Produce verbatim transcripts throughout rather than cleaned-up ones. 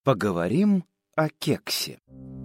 Поговорим о кексе.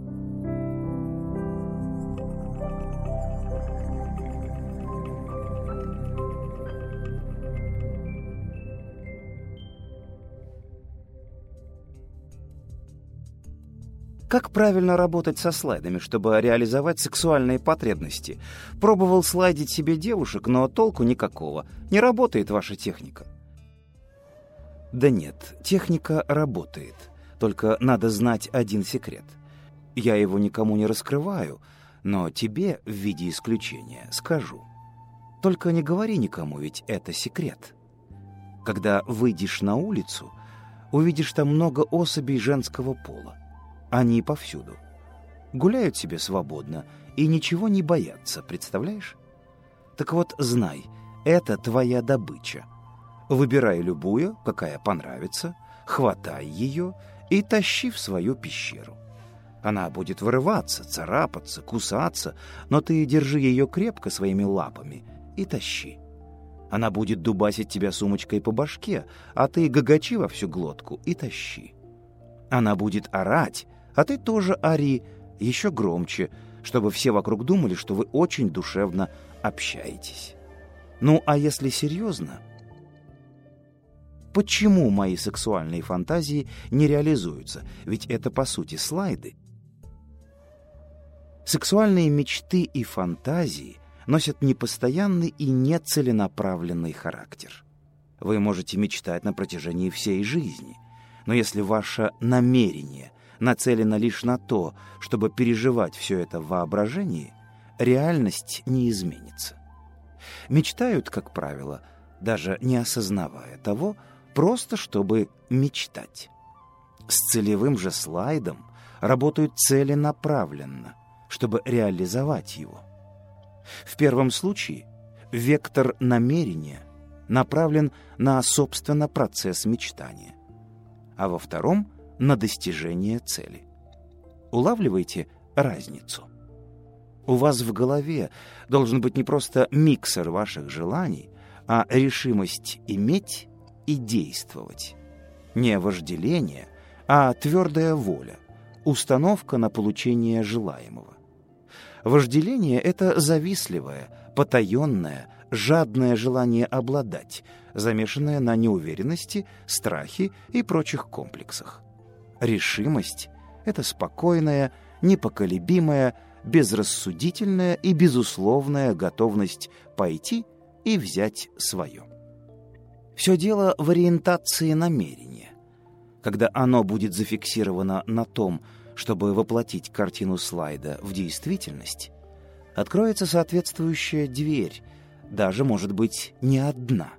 Как правильно работать со слайдами, чтобы реализовать сексуальные потребности? Пробовал слайдить себе девушек, но толку никакого. Не работает ваша техника. Да нет, техника работает. Только надо знать один секрет. Я его никому не раскрываю, но тебе в виде исключения скажу. Только не говори никому, ведь это секрет. Когда выйдешь на улицу, увидишь там много особей женского пола. Они повсюду. Гуляют себе свободно и ничего не боятся, представляешь? Так вот, знай, это твоя добыча. Выбирай любую, какая понравится, хватай ее и тащи в свою пещеру. Она будет вырываться, царапаться, кусаться, но ты держи ее крепко своими лапами и тащи. Она будет дубасить тебя сумочкой по башке, а ты гагачи во всю глотку и тащи. Она будет орать, а ты тоже ори, еще громче, чтобы все вокруг думали, что вы очень душевно общаетесь. Ну, а если серьезно... Почему мои сексуальные фантазии не реализуются? Ведь это, по сути, слайды. Сексуальные мечты и фантазии носят непостоянный и нецеленаправленный характер. Вы можете мечтать на протяжении всей жизни, но если ваше намерение нацелено лишь на то, чтобы переживать все это в воображении, реальность не изменится. Мечтают, как правило, даже не осознавая того, просто чтобы мечтать. С целевым же слайдом работают целенаправленно, чтобы реализовать его. В первом случае вектор намерения направлен на, собственно, процесс мечтания, а во втором — на достижение цели. Улавливаете разницу? У вас в голове должен быть не просто миксер ваших желаний, а решимость иметь и действовать. Не вожделение, а твердая воля, установка на получение желаемого. Вожделение — это завистливое, потаенное, жадное желание обладать, замешанное на неуверенности, страхе и прочих комплексах. Решимость — это спокойная, непоколебимая, безрассудительная и безусловная готовность пойти и взять свое. Все дело в ориентации намерения. Когда оно будет зафиксировано на том, чтобы воплотить картину слайда в действительность, откроется соответствующая дверь, даже, может быть, не одна.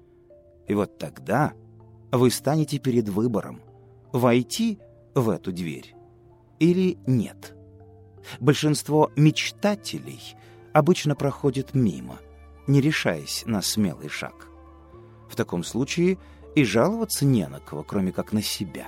И вот тогда вы станете перед выбором: войти в эту дверь или нет. Большинство мечтателей обычно проходят мимо, не решаясь на смелый шаг. В таком случае и жаловаться не на кого, кроме как на себя.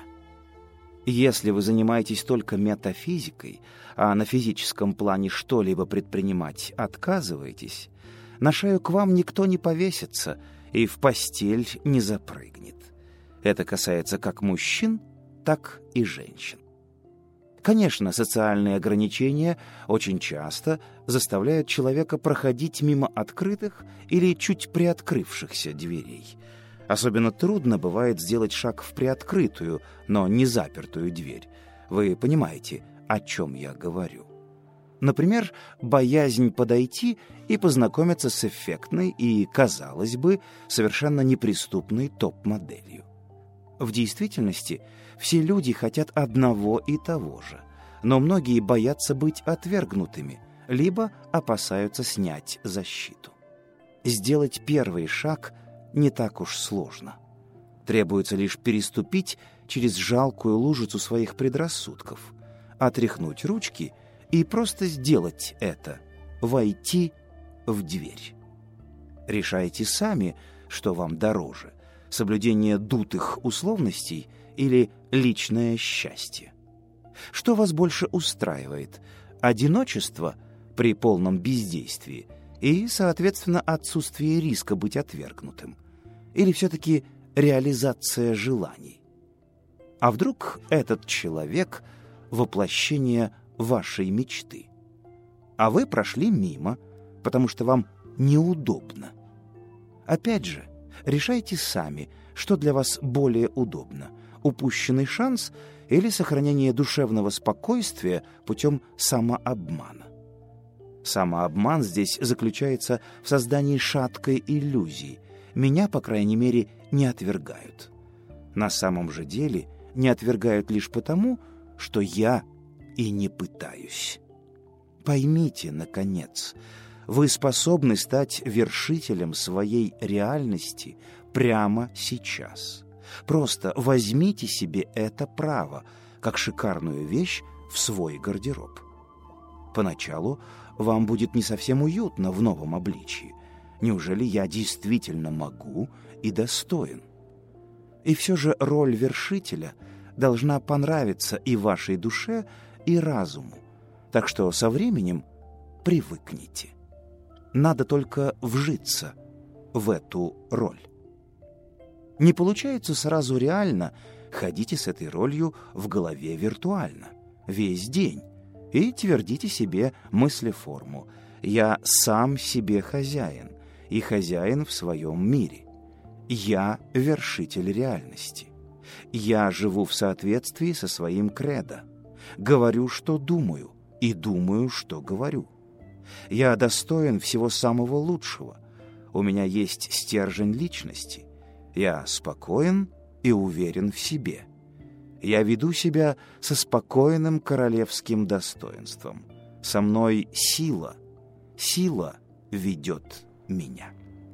Если вы занимаетесь только метафизикой, а на физическом плане что-либо предпринимать отказываетесь, на шею к вам никто не повесится и в постель не запрыгнет. Это касается как мужчин, так и женщин. Конечно, социальные ограничения очень часто заставляют человека проходить мимо открытых или чуть приоткрывшихся дверей. Особенно трудно бывает сделать шаг в приоткрытую, но не запертую дверь. Вы понимаете, о чем я говорю. Например, боязнь подойти и познакомиться с эффектной и, казалось бы, совершенно неприступной топ-моделью. В действительности все люди хотят одного и того же, но многие боятся быть отвергнутыми, либо опасаются снять защиту. Сделать первый шаг не так уж сложно. Требуется лишь переступить через жалкую лужицу своих предрассудков, отряхнуть ручки и просто сделать это — войти в дверь. Решайте сами, что вам дороже — соблюдение дутых условностей или личное счастье. Что вас больше устраивает — одиночество при полном бездействии и, соответственно, отсутствие риска быть отвергнутым, или все-таки реализация желаний? А вдруг этот человек — воплощение вашей мечты? А вы прошли мимо, потому что вам неудобно. Опять же, решайте сами, что для вас более удобно — упущенный шанс или сохранение душевного спокойствия путем самообмана. Самообман здесь заключается в создании шаткой иллюзии. Меня, по крайней мере, не отвергают. На самом же деле не отвергают лишь потому, что я и не пытаюсь. Поймите, наконец, вы способны стать вершителем своей реальности прямо сейчас. Просто возьмите себе это право, как шикарную вещь, в свой гардероб. Поначалу вам будет не совсем уютно в новом обличии. Неужели я действительно могу и достоин? И все же роль вершителя должна понравиться и вашей душе, и разуму. Так что со временем привыкните. Надо только вжиться в эту роль. Не получается сразу реально, ходите с этой ролью в голове виртуально, весь день, и твердите себе мыслеформу: «Я сам себе хозяин, и хозяин в своем мире. Я вершитель реальности. Я живу в соответствии со своим кредо. Говорю, что думаю, и думаю, что говорю. Я достоин всего самого лучшего. У меня есть стержень личности. Я спокоен и уверен в себе. Я веду себя со спокойным королевским достоинством. Со мной сила. Сила ведет меня».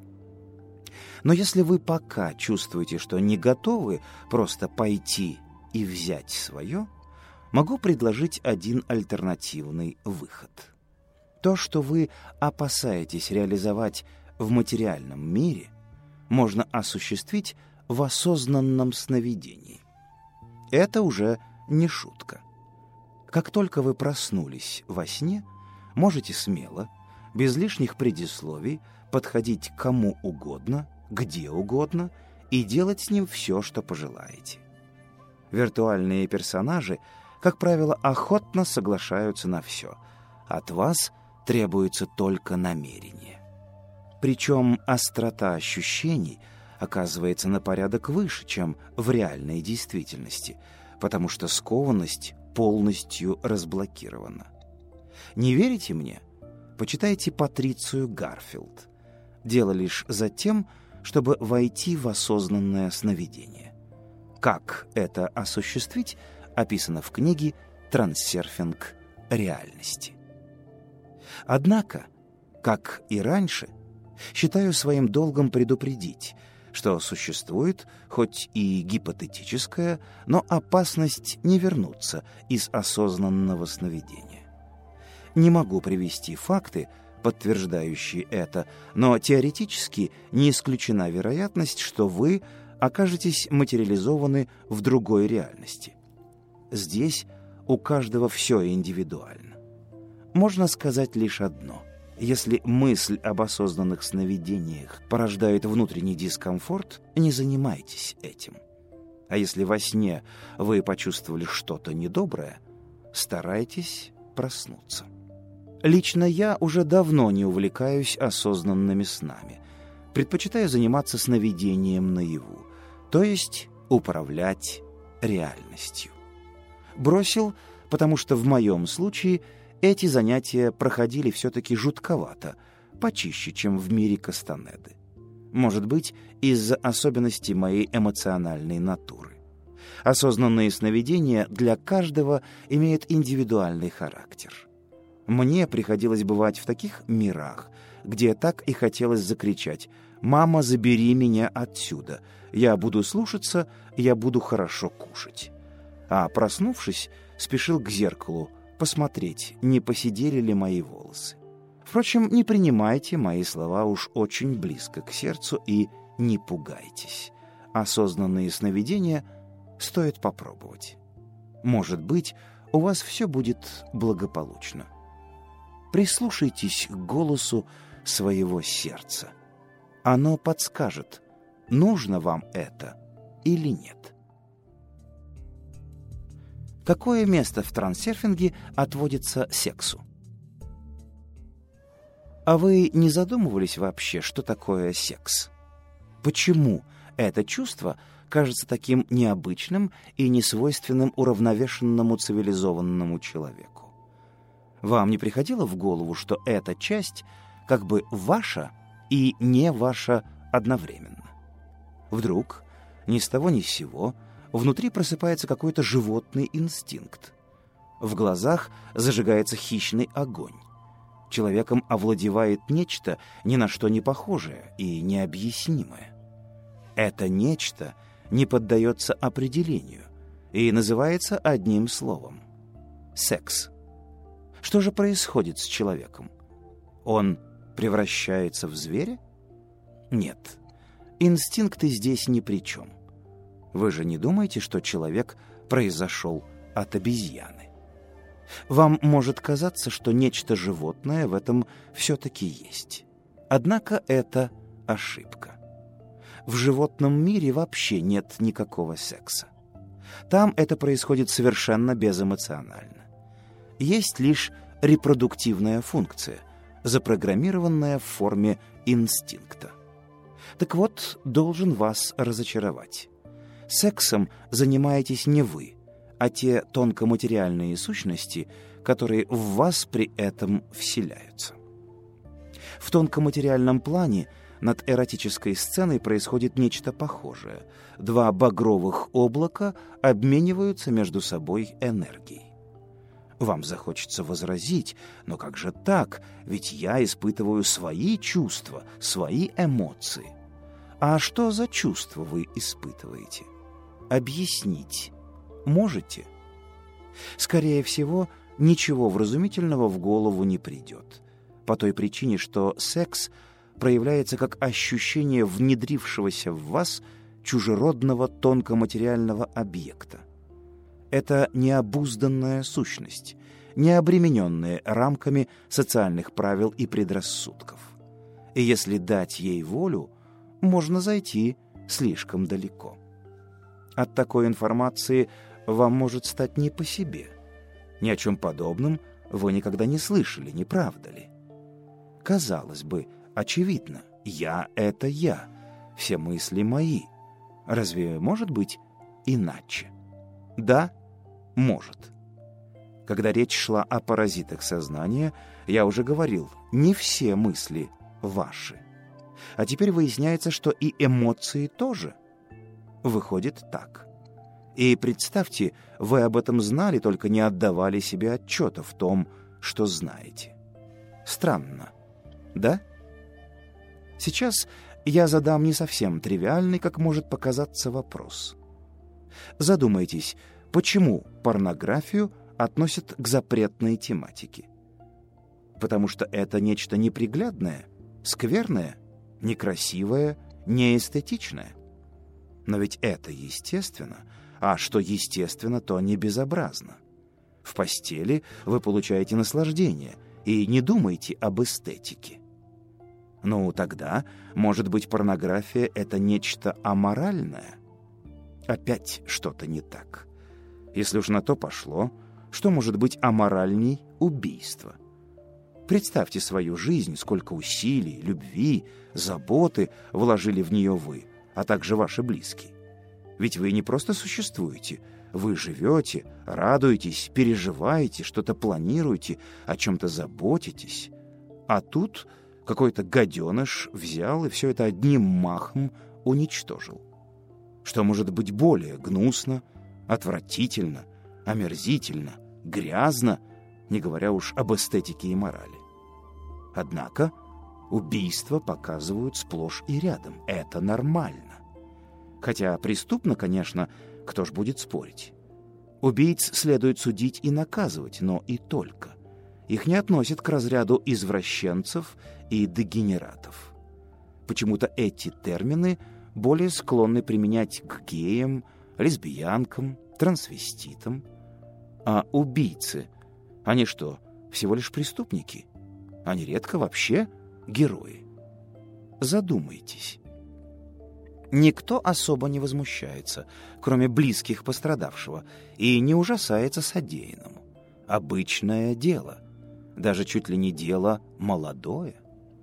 Но если вы пока чувствуете, что не готовы просто пойти и взять свое, могу предложить один альтернативный выход. То, что вы опасаетесь реализовать в материальном мире, можно осуществить в осознанном сновидении. Это уже не шутка. Как только вы проснулись во сне, можете смело, без лишних предисловий, подходить к кому угодно, где угодно и делать с ним все, что пожелаете. Виртуальные персонажи, как правило, охотно соглашаются на все. От вас требуется только намерение. Причем острота ощущений оказывается на порядок выше, чем в реальной действительности, потому что скованность полностью разблокирована. Не верите мне? Почитайте Патрицию Гарфилд. Дело лишь за тем, чтобы войти в осознанное сновидение. Как это осуществить, описано в книге «Трансерфинг реальности». Однако, как и раньше, считаю своим долгом предупредить, что существует, хоть и гипотетическая, но опасность не вернуться из осознанного сновидения. Не могу привести факты, подтверждающие это, но теоретически не исключена вероятность, что вы окажетесь материализованы в другой реальности. Здесь у каждого все индивидуально. Можно сказать лишь одно: если мысль об осознанных сновидениях порождает внутренний дискомфорт, не занимайтесь этим. А если во сне вы почувствовали что-то недоброе, старайтесь проснуться. Лично я уже давно не увлекаюсь осознанными снами. Предпочитаю заниматься сновидением наяву, то есть управлять реальностью. Бросил, потому что в моем случае эти занятия проходили все-таки жутковато, почище, чем в мире Кастанеды. Может быть, из-за особенностей моей эмоциональной натуры. Осознанные сновидения для каждого имеют индивидуальный характер. Мне приходилось бывать в таких мирах, где так и хотелось закричать: «Мама, забери меня отсюда! Я буду слушаться, я буду хорошо кушать». А проснувшись, спешил к зеркалу посмотреть, не поседели ли мои волосы. Впрочем, не принимайте мои слова уж очень близко к сердцу и не пугайтесь. Осознанные сновидения стоит попробовать. Может быть, у вас все будет благополучно. Прислушайтесь к голосу своего сердца. Оно подскажет, нужно вам это или нет. Какое место в трансерфинге отводится сексу? А вы не задумывались вообще, что такое секс? Почему это чувство кажется таким необычным и несвойственным уравновешенному цивилизованному человеку? Вам не приходило в голову, что эта часть как бы ваша и не ваша одновременно? Вдруг, ни с того ни с сего, внутри просыпается какой-то животный инстинкт. В глазах зажигается хищный огонь. Человеком овладевает нечто, ни на что не похожее и необъяснимое. Это нечто не поддается определению и называется одним словом — секс. Что же происходит с человеком? Он превращается в зверя? Нет, инстинкты здесь ни при чем. Вы же не думаете, что человек произошел от обезьяны? Вам может казаться, что нечто животное в этом все-таки есть. Однако это ошибка. В животном мире вообще нет никакого секса. Там это происходит совершенно безэмоционально. Есть лишь репродуктивная функция, запрограммированная в форме инстинкта. Так вот, должен вас разочаровать. Сексом занимаетесь не вы, а те тонкоматериальные сущности, которые в вас при этом вселяются. В тонкоматериальном плане над эротической сценой происходит нечто похожее. Два багровых облака обмениваются между собой энергией. Вам захочется возразить, но как же так? Ведь я испытываю свои чувства, свои эмоции. А что за чувства вы испытываете? Объяснить можете? Скорее всего, ничего вразумительного в голову не придет. По той причине, что секс проявляется как ощущение внедрившегося в вас чужеродного тонкоматериального объекта. Это необузданная сущность, не обремененная рамками социальных правил и предрассудков. И если дать ей волю, можно зайти слишком далеко. От такой информации вам может стать не по себе. Ни о чем подобном вы никогда не слышали, не правда ли? Казалось бы, очевидно, я — это я, все мысли мои. Разве может быть иначе? Да, может. Когда речь шла о паразитах сознания, я уже говорил, не все мысли ваши. А теперь выясняется, что и эмоции тоже. Выходит так. И представьте, вы об этом знали, только не отдавали себе отчета в том, что знаете. Странно, да? Сейчас я задам не совсем тривиальный, как может показаться, вопрос. Задумайтесь, почему порнографию относят к запретной тематике? Потому что это нечто неприглядное, скверное, некрасивое, неэстетичное. Но ведь это естественно, а что естественно, то не безобразно. В постели вы получаете наслаждение и не думайте об эстетике. Ну, тогда, может быть, порнография — это нечто аморальное? Опять что-то не так. Если уж на то пошло, что может быть аморальней убийства? Представьте свою жизнь, сколько усилий, любви, заботы вложили в нее вы, а также ваши близкие. Ведь вы не просто существуете, вы живете, радуетесь, переживаете, что-то планируете, о чем-то заботитесь. А тут какой-то гаденыш взял и все это одним махом уничтожил. Что может быть более гнусно, отвратительно, омерзительно, грязно, не говоря уж об эстетике и морали? Однако убийства показывают сплошь и рядом. Это нормально. Хотя преступно, конечно, кто ж будет спорить. Убийц следует судить и наказывать, но и только. Их не относят к разряду извращенцев и дегенератов. Почему-то эти термины более склонны применять к геям, лесбиянкам, трансвеститам. А убийцы, они что, всего лишь преступники? Они редко вообще герои. Задумайтесь. Никто особо не возмущается, кроме близких пострадавшего, и не ужасается содеянному. Обычное дело, даже чуть ли не дело молодое.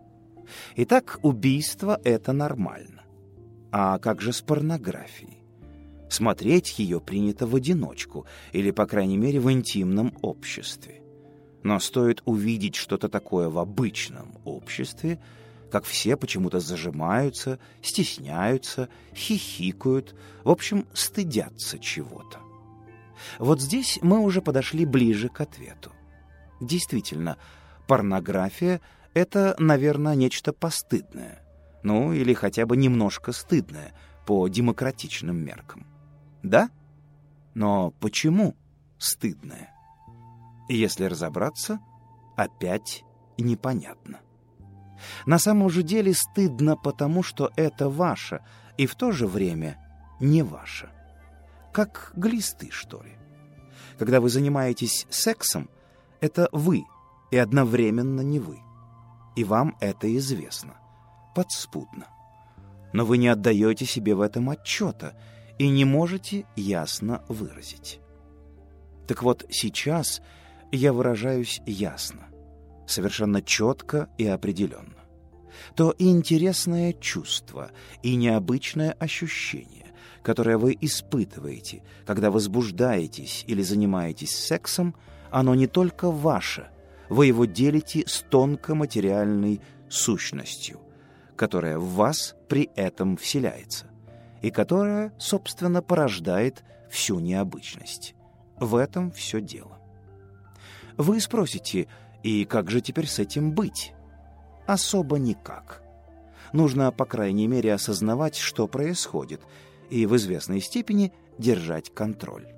Итак, убийство — это нормально. А как же с порнографией? Смотреть ее принято в одиночку, или, по крайней мере, в интимном обществе. Но стоит увидеть что-то такое в обычном обществе, как все почему-то зажимаются, стесняются, хихикают, в общем, стыдятся чего-то. Вот здесь мы уже подошли ближе к ответу. Действительно, порнография — это, наверное, нечто постыдное, ну или хотя бы немножко стыдное по демократичным меркам. Да? Но почему стыдное? Если разобраться, опять непонятно. На самом же деле стыдно потому, что это ваше, и в то же время не ваше. Как глисты, что ли. Когда вы занимаетесь сексом, это вы, и одновременно не вы. И вам это известно, подспудно. Но вы не отдаете себе в этом отчета и не можете ясно выразить. Так вот, сейчас я выражаюсь ясно, совершенно четко и определенно. То интересное чувство и необычное ощущение, которое вы испытываете, когда возбуждаетесь или занимаетесь сексом, оно не только ваше, вы его делите с тонкоматериальной сущностью, которая в вас при этом вселяется, и которая, собственно, порождает всю необычность. В этом все дело. Вы спросите, и как же теперь с этим быть? Особо никак. Нужно, по крайней мере, осознавать, что происходит, и в известной степени держать контроль.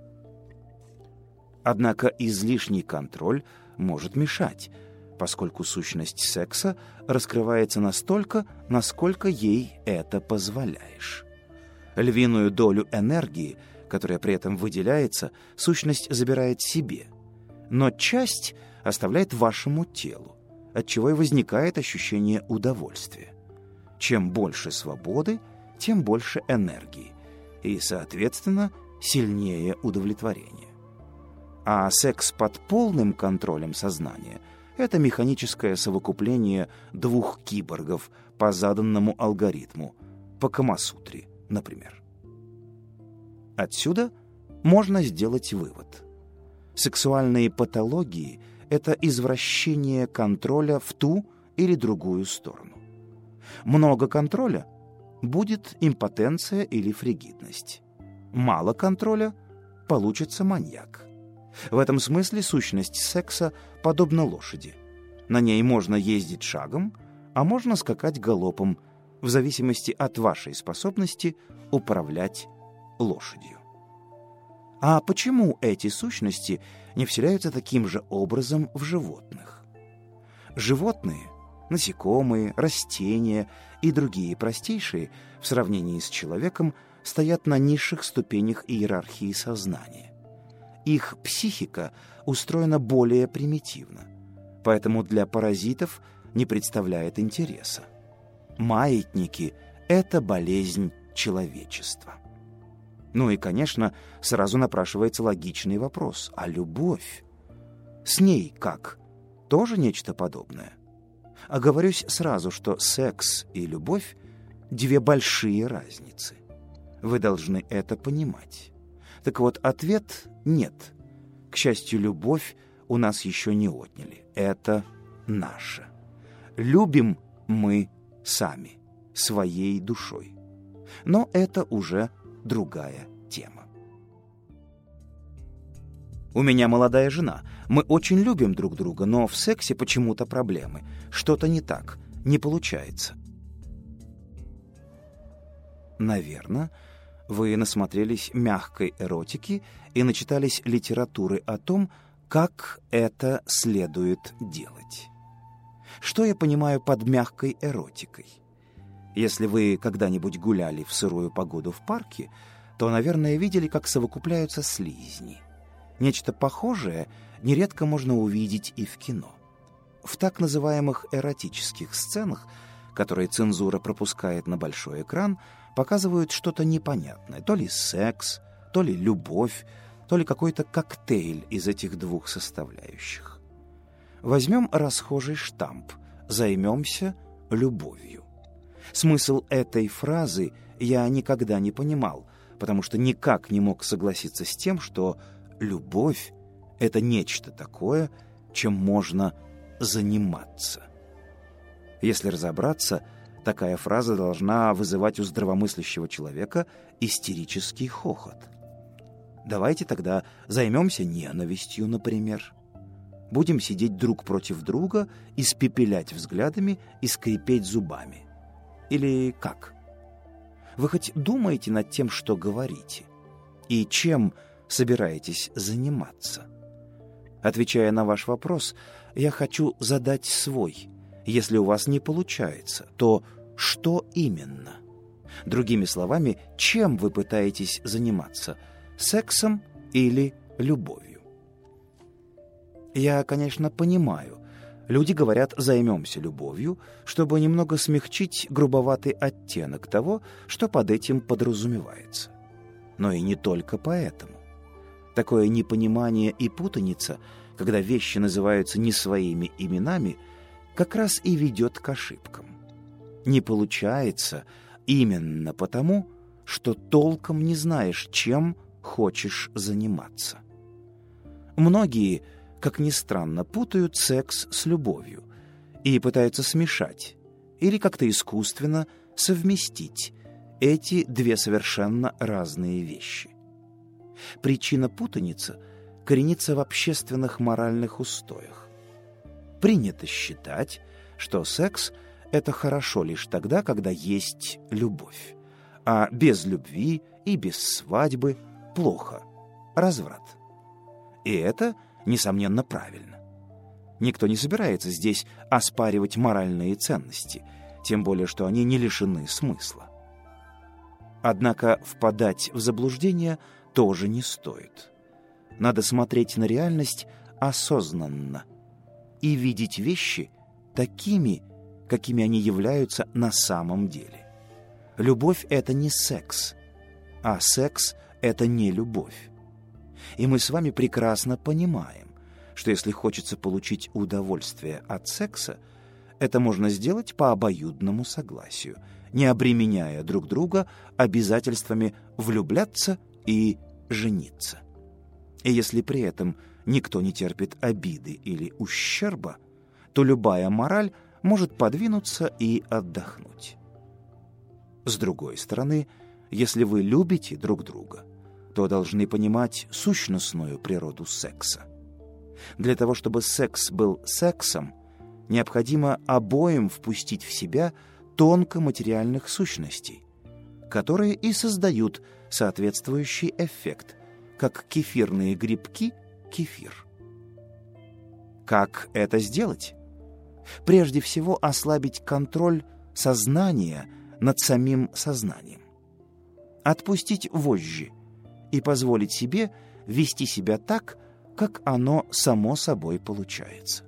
Однако излишний контроль может мешать, поскольку сущность секса раскрывается настолько, насколько ей это позволяешь. Львиную долю энергии, которая при этом выделяется, сущность забирает себе, но часть оставляет вашему телу, отчего и возникает ощущение удовольствия. Чем больше свободы, тем больше энергии, и, соответственно, сильнее удовлетворение. А секс под полным контролем сознания — это механическое совокупление двух киборгов по заданному алгоритму, по Камасутре, например. Отсюда можно сделать вывод. Сексуальные патологии — это извращение контроля в ту или другую сторону. Много контроля — будет импотенция или фригидность. Мало контроля — получится маньяк. В этом смысле сущность секса подобна лошади. На ней можно ездить шагом, а можно скакать галопом, в зависимости от вашей способности управлять лошадью. А почему эти сущности не вселяются таким же образом в животных? Животные, насекомые, растения и другие простейшие в сравнении с человеком стоят на низших ступенях иерархии сознания. Их психика устроена более примитивно, поэтому для паразитов не представляет интереса. Маятники — это болезнь человечества. Ну и, конечно, сразу напрашивается логичный вопрос: а любовь? С ней как? Тоже нечто подобное? Оговорюсь сразу, что секс и любовь — две большие разницы. Вы должны это понимать. Так вот, ответ — нет. К счастью, любовь у нас еще не отняли. Это наше. Любим мы сами, своей душой. Но это уже другая тема. У меня молодая жена. Мы очень любим друг друга, но в сексе почему-то проблемы. Что-то не так, не получается. Наверное, вы насмотрелись мягкой эротики и начитались литературы о том, как это следует делать. Что я понимаю под мягкой эротикой? Если вы когда-нибудь гуляли в сырую погоду в парке, то, наверное, видели, как совокупляются слизни. Нечто похожее нередко можно увидеть и в кино. В так называемых эротических сценах, которые цензура пропускает на большой экран, показывают что-то непонятное. То ли секс, то ли любовь, то ли какой-то коктейль из этих двух составляющих. Возьмем расхожий штамп «займемся любовью». Смысл этой фразы я никогда не понимал, потому что никак не мог согласиться с тем, что любовь — это нечто такое, чем можно заниматься. Если разобраться, такая фраза должна вызывать у здравомыслящего человека истерический хохот. Давайте тогда займемся ненавистью, например. Будем сидеть друг против друга, испепелять взглядами и скрипеть зубами. Или как? Вы хоть думаете над тем, что говорите? И чем собираетесь заниматься? Отвечая на ваш вопрос, я хочу задать свой. Если у вас не получается, то что именно? Другими словами, чем вы пытаетесь заниматься? Сексом или любовью? Я, конечно, понимаю. Люди говорят «займемся любовью», чтобы немного смягчить грубоватый оттенок того, что под этим подразумевается. Но и не только поэтому. Такое непонимание и путаница, когда вещи называются не своими именами, как раз и ведет к ошибкам. Не получается именно потому, что толком не знаешь, чем хочешь заниматься. Многие, как ни странно, путают секс с любовью и пытаются смешать или как-то искусственно совместить эти две совершенно разные вещи. Причина путаницы коренится в общественных моральных устоях. Принято считать, что секс — это хорошо лишь тогда, когда есть любовь, а без любви и без свадьбы плохо, разврат. И это, несомненно, правильно. Никто не собирается здесь оспаривать моральные ценности, тем более что они не лишены смысла. Однако впадать в заблуждение тоже не стоит. Надо смотреть на реальность осознанно и видеть вещи такими, какими они являются на самом деле. Любовь — это не секс, а секс — это не любовь. И мы с вами прекрасно понимаем, что если хочется получить удовольствие от секса, это можно сделать по обоюдному согласию, не обременяя друг друга обязательствами влюбляться и жениться. И если при этом никто не терпит обиды или ущерба, то любая мораль может подвинуться и отдохнуть. С другой стороны, если вы любите друг друга, то должны понимать сущностную природу секса. Для того, чтобы секс был сексом, необходимо обоим впустить в себя тонко материальных сущностей, которые и создают соответствующий эффект, как кефирные грибки кефир. Как это сделать? Прежде всего, ослабить контроль сознания над самим сознанием. Отпустить вожжи и позволить себе вести себя так, как оно само собой получается.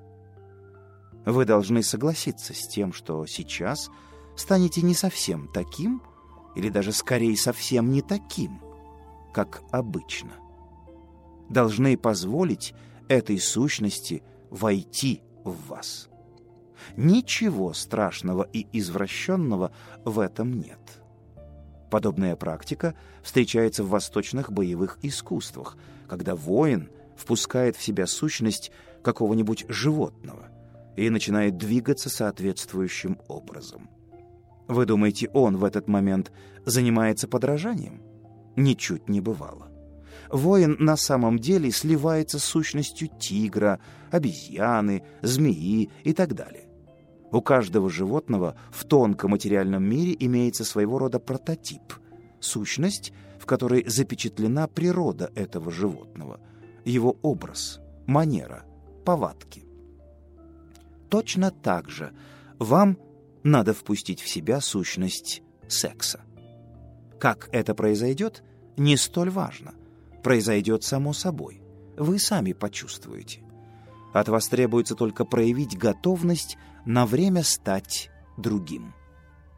Вы должны согласиться с тем, что сейчас станете не совсем таким, или даже скорее совсем не таким, как обычно. Должны позволить этой сущности войти в вас. Ничего страшного и извращенного в этом нет. Подобная практика встречается в восточных боевых искусствах, когда воин впускает в себя сущность какого-нибудь животного и начинает двигаться соответствующим образом. Вы думаете, он в этот момент занимается подражанием? Ничуть не бывало. Воин на самом деле сливается с сущностью тигра, обезьяны, змеи и так далее. У каждого животного в тонком материальном мире имеется своего рода прототип, сущность, в которой запечатлена природа этого животного, его образ, манера, повадки. Точно так же вам надо впустить в себя сущность секса. Как это произойдет, не столь важно. Произойдет само собой. Вы сами почувствуете. От вас требуется только проявить готовность на время стать другим.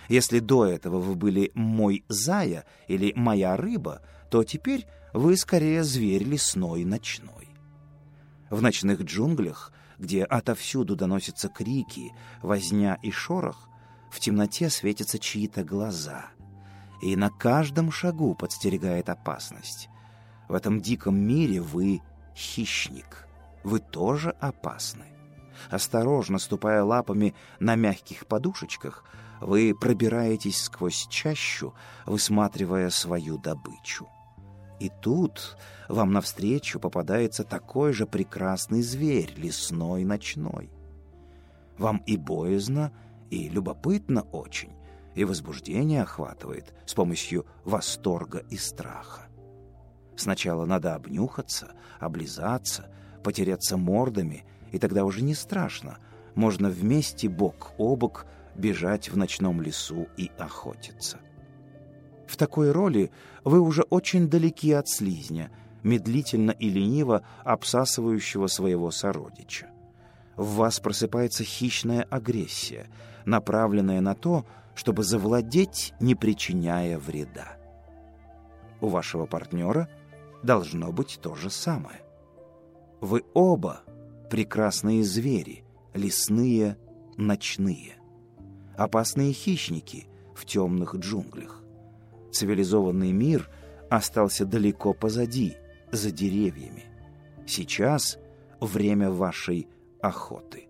Если до этого вы были «мой зая» или «моя рыба», то теперь вы скорее зверь лесной ночной. В ночных джунглях, где отовсюду доносятся крики, возня и шорох, в темноте светятся чьи-то глаза, и на каждом шагу подстерегает опасность. В этом диком мире вы хищник, вы тоже опасны. Осторожно ступая лапами на мягких подушечках, вы пробираетесь сквозь чащу, высматривая свою добычу. И тут вам навстречу попадается такой же прекрасный зверь, лесной ночной. Вам и боязно, и любопытно очень, и возбуждение охватывает с помощью восторга и страха. Сначала надо обнюхаться, облизаться, потеряться мордами, и тогда уже не страшно. Можно вместе бок о бок бежать в ночном лесу и охотиться. В такой роли вы уже очень далеки от слизня, медлительно и лениво обсасывающего своего сородича. В вас просыпается хищная агрессия, направленная на то, чтобы завладеть, не причиняя вреда. У вашего партнера должно быть то же самое. Вы оба прекрасные звери, лесные, ночные. Опасные хищники в темных джунглях. Цивилизованный мир остался далеко позади, за деревьями. Сейчас время вашей охоты.